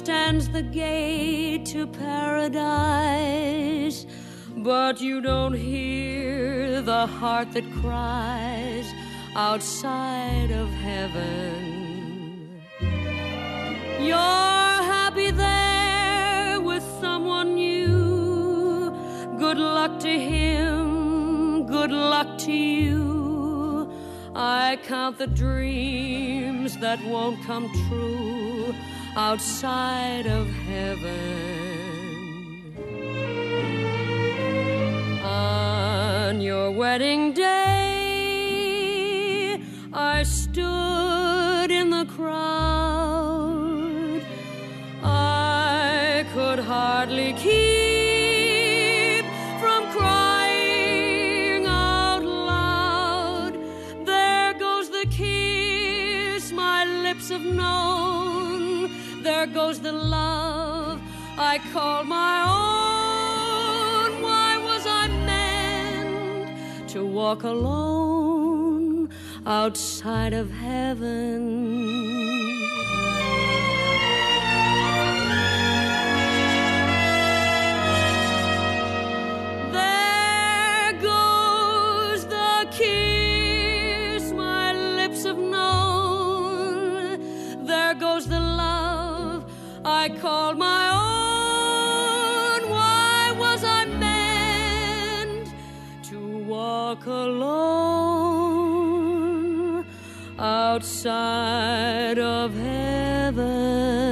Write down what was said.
stands the gate to paradise, but you don't hear the heart that cries outside of heaven. You're happy there with someone new. Good luck to him, good luck to you. I count the dreams that won't come true outside of heaven. On your wedding day, I stood in the crowd. I could hardly keep from crying out loud. There goes the kiss my lips have known. There goes the love I call my own. Why was I meant to walk alone outside of heaven? There goes the kiss my lips have known. There goes the love I call my own. Why was I meant to walk alone outside of heaven?